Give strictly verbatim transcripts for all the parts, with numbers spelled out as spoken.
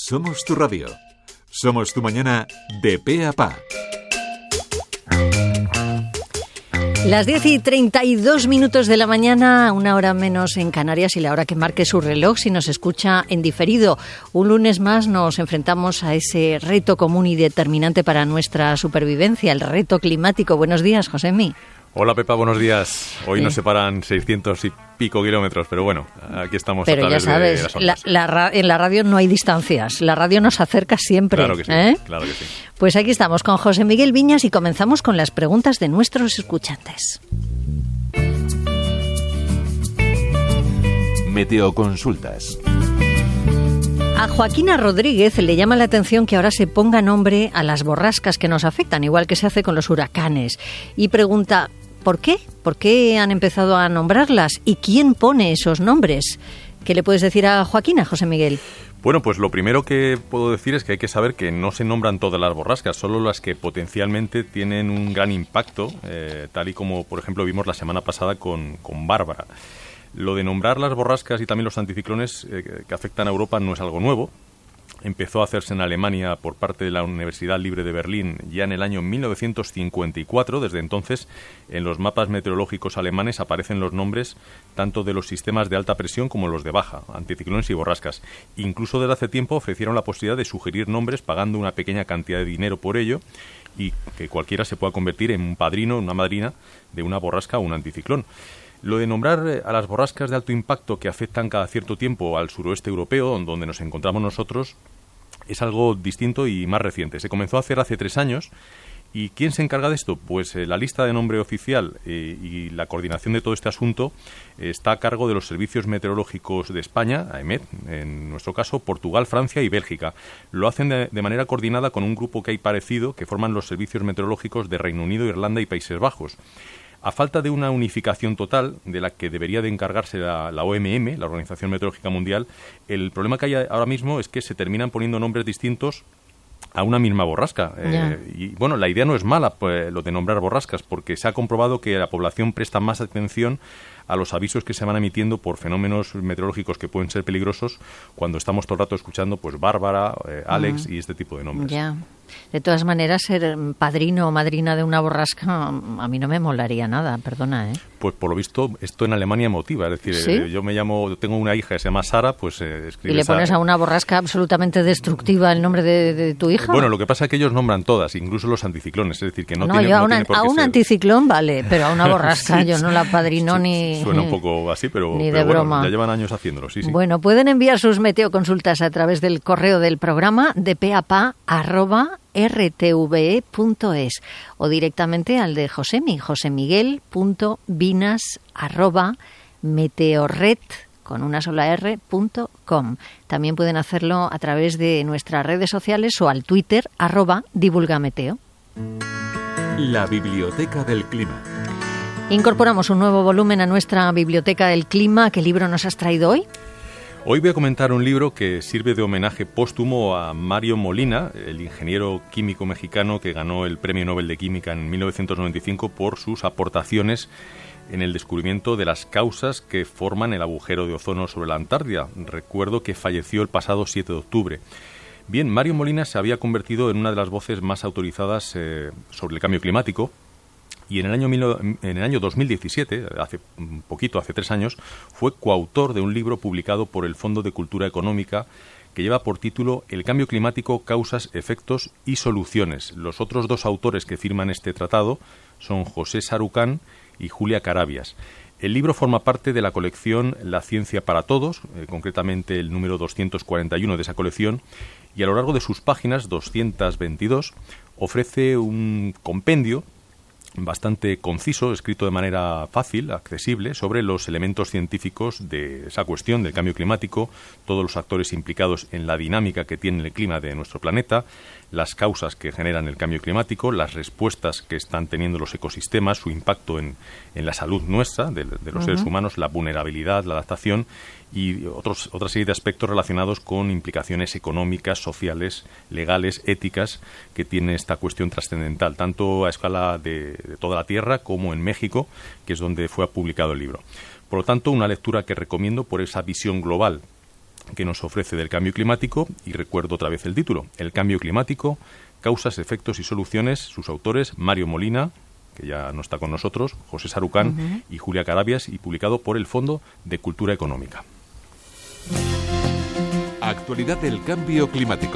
Somos tu radio. Somos tu mañana de pe a pa. Las diez y treinta y dos minutos de la mañana, una hora menos en Canarias y la hora que marque su reloj si nos escucha en diferido. Un lunes más nos enfrentamos a ese reto común y determinante para nuestra supervivencia, el reto climático. Buenos días, Josemi. Hola, Pepa, buenos días. Hoy sí. nos separan seiscientos y pico kilómetros, pero bueno, aquí estamos. Pero a través ya sabes, de las la, ondas. la ra- en la radio no hay distancias, la radio nos acerca siempre. Claro que sí, ¿eh? claro que sí. Pues aquí estamos con José Miguel Viñas y comenzamos con las preguntas de nuestros escuchantes. Meteoconsultas. A Joaquina Rodríguez le llama la atención que ahora se ponga nombre a las borrascas que nos afectan, igual que se hace con los huracanes. Y pregunta, ¿por qué? ¿Por qué han empezado a nombrarlas? ¿Y quién pone esos nombres? ¿Qué le puedes decir a Joaquina, José Miguel? Bueno, pues lo primero que puedo decir es que hay que saber que no se nombran todas las borrascas, solo las que potencialmente tienen un gran impacto, eh, tal y como, por ejemplo, vimos la semana pasada con, con Bárbara. Lo de nombrar las borrascas y también los anticiclones eh, que afectan a Europa no es algo nuevo. Empezó a hacerse en Alemania por parte de la Universidad Libre de Berlín ya en el año mil novecientos cincuenta y cuatro. Desde entonces, en los mapas meteorológicos alemanes aparecen los nombres tanto de los sistemas de alta presión como los de baja, anticiclones y borrascas. Incluso desde hace tiempo ofrecieron la posibilidad de sugerir nombres pagando una pequeña cantidad de dinero por ello y que cualquiera se pueda convertir en un padrino, una madrina de una borrasca o un anticiclón. Lo de nombrar a las borrascas de alto impacto que afectan cada cierto tiempo al suroeste europeo, donde nos encontramos nosotros, es algo distinto y más reciente. Se comenzó a hacer hace tres años. ¿Y quién se encarga de esto? Pues eh, la lista de nombre oficial eh, y la coordinación de todo este asunto eh, está a cargo de los servicios meteorológicos de España, AEMET, en nuestro caso, Portugal, Francia y Bélgica. Lo hacen de, de manera coordinada con un grupo que hay parecido, que forman los servicios meteorológicos de Reino Unido, Irlanda y Países Bajos. A falta de una unificación total, de la que debería de encargarse la, la O M M, la Organización Meteorológica Mundial, el problema que hay ahora mismo es que se terminan poniendo nombres distintos a una misma borrasca. Yeah. Eh, y bueno, la idea no es mala, pues, lo de nombrar borrascas, porque se ha comprobado que la población presta más atención a los avisos que se van emitiendo por fenómenos meteorológicos que pueden ser peligrosos cuando estamos todo el rato escuchando pues Bárbara, eh, Alex uh-huh. y este tipo de nombres. Ya. Yeah. De todas maneras, ser padrino o madrina de una borrasca a mí no me molaría nada, perdona, ¿eh? Pues por lo visto esto en Alemania motiva, es decir, ¿sí? eh, yo me llamo, tengo una hija que se llama Sara, pues eh, escribe ¿Y le pones Sara. a una borrasca absolutamente destructiva el nombre de, de tu hija? Bueno, lo que pasa es que ellos nombran todas, incluso los anticiclones, es decir, que no, no tiene, yo a, no una, tiene por a qué un ser. anticiclón vale, pero a una borrasca Sí, yo no la padrino su, ni... Suena un poco así, pero, ni pero de bueno, broma. Ya llevan años haciéndolo, sí, sí. Bueno, pueden enviar sus meteoconsultas a través del correo del programa de peapa arroba r t v e punto es o directamente al de Josemi, josemiguel.vinas arroba meteorred con una sola r punto com. También pueden hacerlo a través de nuestras redes sociales o al Twitter arroba divulgameteo. La Biblioteca del Clima. Incorporamos un nuevo volumen a nuestra Biblioteca del Clima. ¿Qué libro nos has traído hoy? Hoy voy a comentar un libro que sirve de homenaje póstumo a Mario Molina, el ingeniero químico mexicano que ganó el Premio Nobel de Química en mil novecientos noventa y cinco por sus aportaciones en el descubrimiento de las causas que forman el agujero de ozono sobre la Antártida. Recuerdo que falleció el pasado siete de octubre. Bien, Mario Molina se había convertido en una de las voces más autorizadas eh, sobre el cambio climático. Y en el año en el año dos mil diecisiete, hace un poquito, hace tres años, fue coautor de un libro publicado por el Fondo de Cultura Económica que lleva por título El cambio climático, causas, efectos y soluciones. Los otros dos autores que firman este tratado son José Sarucán y Julia Carabias. El libro forma parte de la colección La ciencia para todos, eh, concretamente el número doscientos cuarenta y uno de esa colección, y a lo largo de sus páginas, doscientas veintidós, ofrece un compendio bastante conciso, escrito de manera fácil, accesible, sobre los elementos científicos de esa cuestión del cambio climático, todos los actores implicados en la dinámica que tiene el clima de nuestro planeta, las causas que generan el cambio climático, las respuestas que están teniendo los ecosistemas, su impacto en, en la salud nuestra, de, de los uh-huh. seres humanos, la vulnerabilidad, la adaptación y otros, otra serie de aspectos relacionados con implicaciones económicas, sociales, legales, éticas que tiene esta cuestión trascendental, tanto a escala de, de toda la Tierra como en México, que es donde fue publicado el libro. Por lo tanto, una lectura que recomiendo por esa visión global que nos ofrece del cambio climático, y recuerdo otra vez el título, El cambio climático, causas, efectos y soluciones, sus autores Mario Molina, que ya no está con nosotros, José Sarucán uh-huh. y Julia Carabias, y publicado por el Fondo de Cultura Económica. Actualidad del cambio climático.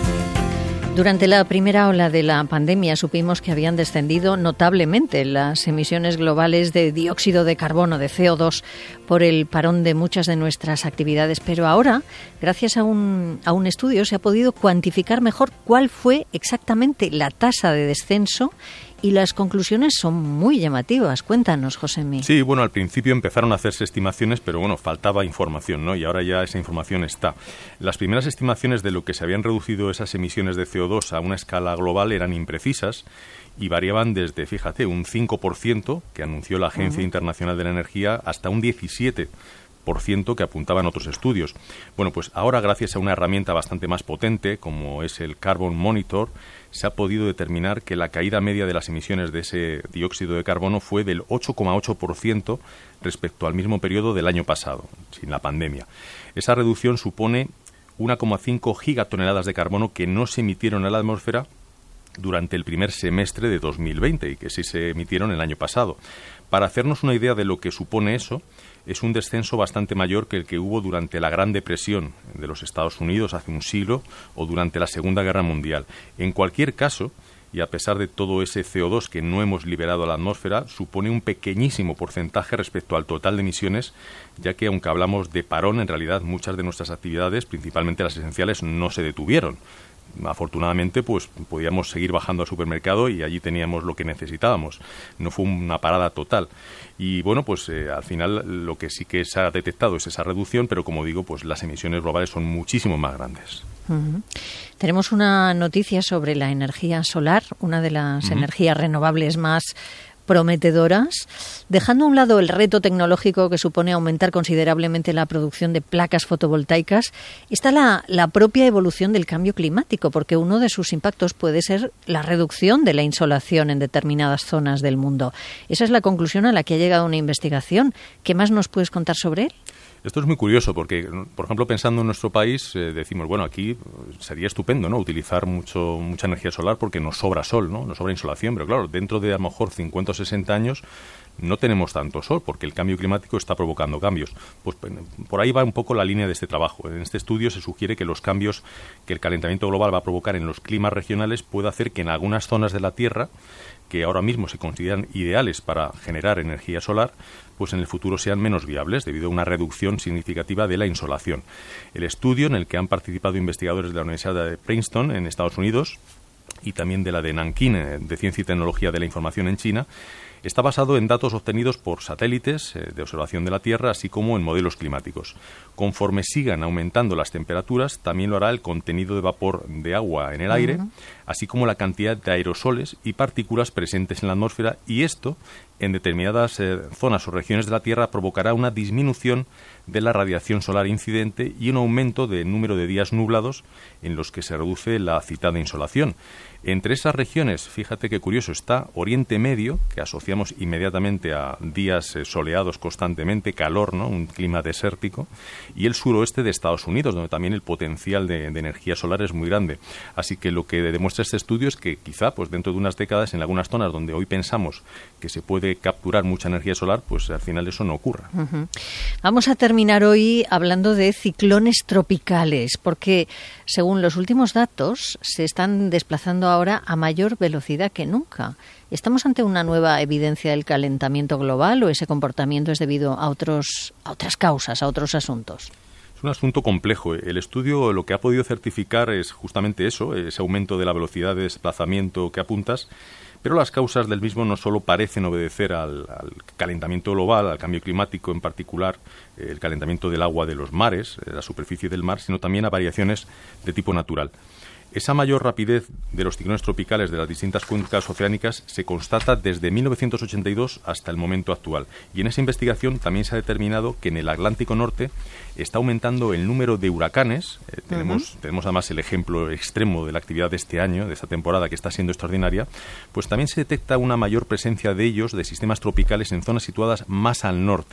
Durante la primera ola de la pandemia supimos que habían descendido notablemente las emisiones globales de dióxido de carbono, de C O dos, por el parón de muchas de nuestras actividades. Pero ahora, gracias a un, a un estudio, se ha podido cuantificar mejor cuál fue exactamente la tasa de descenso, y las conclusiones son muy llamativas. Cuéntanos, Josemi. Sí, bueno, al principio empezaron a hacerse estimaciones, pero bueno, faltaba información, ¿no? Y ahora ya esa información está. Las primeras estimaciones de lo que se habían reducido esas emisiones de C O dos a una escala global eran imprecisas y variaban desde, fíjate, un cinco por ciento que anunció la Agencia uh-huh. Internacional de la Energía hasta un diecisiete por ciento que apuntaban otros estudios. Bueno, pues ahora, gracias a una herramienta bastante más potente, como es el Carbon Monitor, se ha podido determinar que la caída media de las emisiones de ese dióxido de carbono fue del ocho coma ocho por ciento respecto al mismo periodo del año pasado, sin la pandemia. Esa reducción supone uno coma cinco gigatoneladas de carbono que no se emitieron a la atmósfera durante el primer semestre de dos mil veinte y que sí se emitieron el año pasado. Para hacernos una idea de lo que supone eso, es un descenso bastante mayor que el que hubo durante la Gran Depresión de los Estados Unidos hace un siglo o durante la Segunda Guerra Mundial. En cualquier caso, y a pesar de todo ese C O dos que no hemos liberado a la atmósfera, supone un pequeñísimo porcentaje respecto al total de emisiones, ya que aunque hablamos de parón, en realidad muchas de nuestras actividades, principalmente las esenciales, no se detuvieron. Afortunadamente, pues podíamos seguir bajando al supermercado y allí teníamos lo que necesitábamos. No fue una parada total. Y bueno, pues eh, al final lo que sí que se ha detectado es esa reducción, pero como digo, pues las emisiones globales son muchísimo más grandes. Uh-huh. Tenemos una noticia sobre la energía solar, una de las uh-huh. energías renovables más prometedoras, dejando a un lado el reto tecnológico que supone aumentar considerablemente la producción de placas fotovoltaicas, está la, la propia evolución del cambio climático, porque uno de sus impactos puede ser la reducción de la insolación en determinadas zonas del mundo. Esa es la conclusión a la que ha llegado una investigación. ¿Qué más nos puedes contar sobre él? Esto es muy curioso porque, por ejemplo, pensando en nuestro país, eh, decimos, bueno, aquí sería estupendo, ¿no?, utilizar mucho mucha energía solar porque nos sobra sol, ¿no?, nos sobra insolación, pero claro, dentro de a lo mejor cincuenta o sesenta años no tenemos tanto sol porque el cambio climático está provocando cambios. Pues por ahí va un poco la línea de este trabajo. En este estudio se sugiere que los cambios que el calentamiento global va a provocar en los climas regionales puede hacer que en algunas zonas de la Tierra, que ahora mismo se consideran ideales para generar energía solar, pues en el futuro sean menos viables debido a una reducción significativa de la insolación. El estudio, en el que han participado investigadores de la Universidad de Princeton en Estados Unidos y también de la de Nankín, de Ciencia y Tecnología de la Información en China, está basado en datos obtenidos por satélites eh, de observación de la Tierra, así como en modelos climáticos. Conforme sigan aumentando las temperaturas, también lo hará el contenido de vapor de agua en el aire, uh-huh. así como la cantidad de aerosoles y partículas presentes en la atmósfera, y esto, en determinadas eh, zonas o regiones de la Tierra, provocará una disminución de la radiación solar incidente y un aumento del número de días nublados en los que se reduce la citada insolación. Entre esas regiones, fíjate qué curioso, está Oriente Medio, que asociamos inmediatamente a días eh, soleados constantemente, calor, ¿no?, un clima desértico, y el suroeste de Estados Unidos, donde también el potencial de, de energía solar es muy grande. Así que lo que demuestra este estudio es que quizá pues dentro de unas décadas, en algunas zonas donde hoy pensamos que se puede capturar mucha energía solar, pues al final eso no ocurra. Uh-huh. Vamos a terminar hoy hablando de ciclones tropicales, porque según los últimos datos se están desplazando ahora a mayor velocidad que nunca. ¿Estamos ante una nueva evidencia del calentamiento global o ese comportamiento es debido a otros, a otras causas, a otros asuntos? Es un asunto complejo. El estudio lo que ha podido certificar es justamente eso, ese aumento de la velocidad de desplazamiento que apuntas, pero las causas del mismo no solo parecen obedecer al, al calentamiento global, al cambio climático en particular, el calentamiento del agua de los mares, la superficie del mar, sino también a variaciones de tipo natural. Esa mayor rapidez de los ciclones tropicales de las distintas cuencas oceánicas se constata desde mil novecientos ochenta y dos hasta el momento actual. Y en esa investigación también se ha determinado que en el Atlántico Norte está aumentando el número de huracanes. Eh, tenemos, uh-huh. tenemos además el ejemplo extremo de la actividad de este año, de esta temporada, que está siendo extraordinaria. Pues también se detecta una mayor presencia de ellos, de sistemas tropicales, en zonas situadas más al norte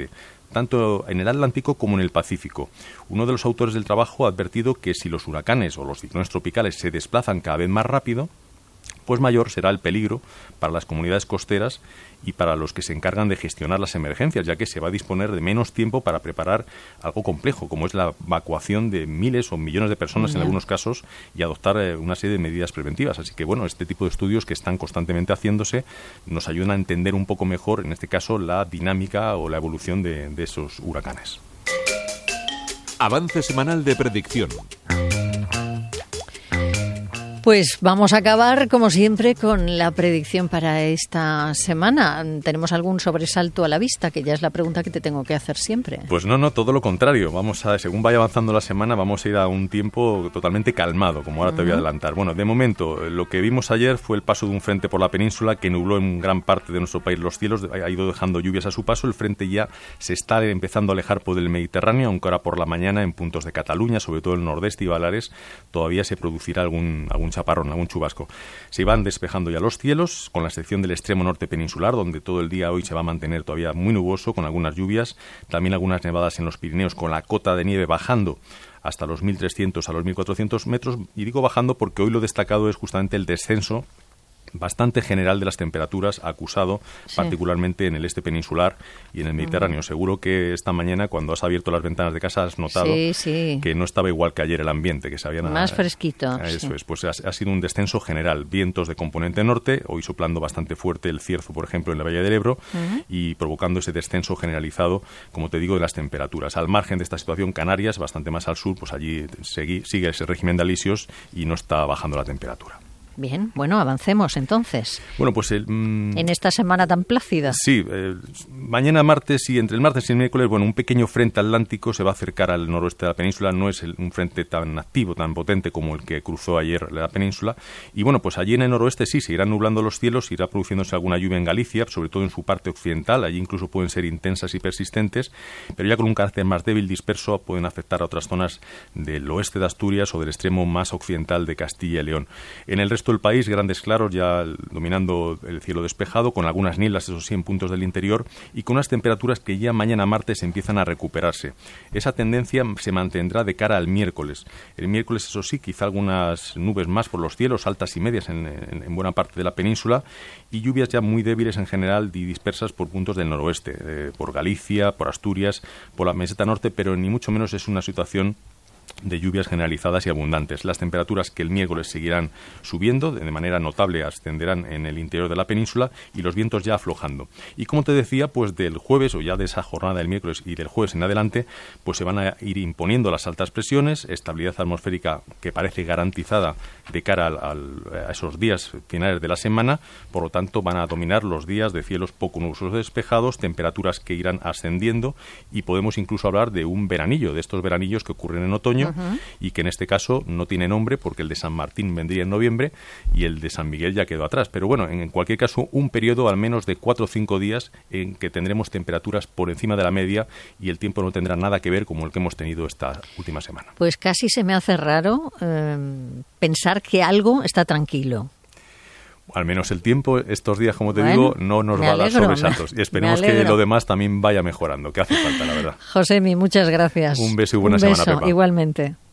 tanto en el Atlántico como en el Pacífico. Uno de los autores del trabajo ha advertido que si los huracanes o los ciclones tropicales se desplazan cada vez más rápido, pues mayor será el peligro para las comunidades costeras y para los que se encargan de gestionar las emergencias, ya que se va a disponer de menos tiempo para preparar algo complejo, como es la evacuación de miles o millones de personas en algunos casos y adoptar eh, una serie de medidas preventivas. Así que, bueno, este tipo de estudios que están constantemente haciéndose nos ayudan a entender un poco mejor, en este caso, la dinámica o la evolución de, de esos huracanes. Avance semanal de predicción. Pues vamos a acabar, como siempre, con la predicción para esta semana. ¿Tenemos algún sobresalto a la vista? Que ya es la pregunta que te tengo que hacer siempre. Pues no, no, todo lo contrario. Vamos a, según vaya avanzando la semana, vamos a ir a un tiempo totalmente calmado, como ahora uh-huh. te voy a adelantar. Bueno, de momento, lo que vimos ayer fue el paso de un frente por la península que nubló en gran parte de nuestro país los cielos, ha ido dejando lluvias a su paso. El frente ya se está empezando a alejar por el Mediterráneo, aunque ahora por la mañana en puntos de Cataluña, sobre todo el nordeste y Baleares, todavía se producirá algún, algún chaparrón, algún chubasco. Se van despejando ya los cielos, con la excepción del extremo norte peninsular, donde todo el día hoy se va a mantener todavía muy nuboso, con algunas lluvias, también algunas nevadas en los Pirineos, con la cota de nieve bajando hasta los mil trescientos a los mil cuatrocientos metros, y digo bajando porque hoy lo destacado es justamente el descenso bastante general de las temperaturas, acusado sí. particularmente en el este peninsular y en el Mediterráneo. Uh-huh. Seguro que esta mañana, cuando has abierto las ventanas de casa, has notado sí, sí. que no estaba igual que ayer el ambiente, que se habían... Más fresquito. Eso sí. es, pues ha, ha sido un descenso general. Vientos de componente norte, hoy soplando bastante fuerte el cierzo, por ejemplo, en la Valle del Ebro, uh-huh. y provocando ese descenso generalizado, como te digo, de las temperaturas. Al margen de esta situación, Canarias, bastante más al sur, pues allí sigue, sigue ese régimen de alisios y no está bajando la temperatura. Bien, bueno, avancemos entonces. Bueno, pues el, mmm, en esta semana tan plácida. Sí, eh, mañana martes y entre el martes y el miércoles, bueno, un pequeño frente atlántico se va a acercar al noroeste de la península. No es el, un frente tan activo, tan potente como el que cruzó ayer la península. Y bueno, pues allí en el noroeste sí, se irán nublando los cielos, irá produciéndose alguna lluvia en Galicia, sobre todo en su parte occidental. Allí incluso pueden ser intensas y persistentes, pero ya con un carácter más débil, disperso, pueden afectar a otras zonas del oeste de Asturias o del extremo más occidental de Castilla y León. En el resto del país, grandes claros ya dominando el cielo despejado, con algunas nieblas, eso sí, en puntos del interior, y con unas temperaturas que ya mañana martes empiezan a recuperarse. Esa tendencia se mantendrá de cara al miércoles. El miércoles, eso sí, quizá algunas nubes más por los cielos, altas y medias en, en, en buena parte de la península, y lluvias ya muy débiles en general y dispersas por puntos del noroeste, eh, por Galicia, por Asturias, por la meseta norte, pero ni mucho menos es una situación de lluvias generalizadas y abundantes. Las temperaturas que el miércoles seguirán subiendo, de manera notable ascenderán en el interior de la península y los vientos ya aflojando. Y como te decía, pues del jueves o ya de esa jornada del miércoles y del jueves en adelante, pues se van a ir imponiendo las altas presiones, estabilidad atmosférica que parece garantizada de cara al, al, a esos días finales de la semana. Por lo tanto, van a dominar los días de cielos poco nubosos despejados, temperaturas que irán ascendiendo, y podemos incluso hablar de un veranillo, de estos veranillos que ocurren en otoño, uh-huh. y que en este caso no tiene nombre porque el de San Martín vendría en noviembre y el de San Miguel ya quedó atrás. Pero bueno, en cualquier caso, un periodo al menos de cuatro o cinco días en que tendremos temperaturas por encima de la media y el tiempo no tendrá nada que ver como el que hemos tenido esta última semana. Pues casi se me hace raro eh, pensar que algo está tranquilo. Al menos el tiempo, estos días, como te bueno, digo, no nos va alegro, a dar sobresaltos. Y esperemos que lo demás también vaya mejorando, que hace falta, la verdad. Josemi, muchas gracias. Un beso y buena Un semana, beso, Pepa. Igualmente.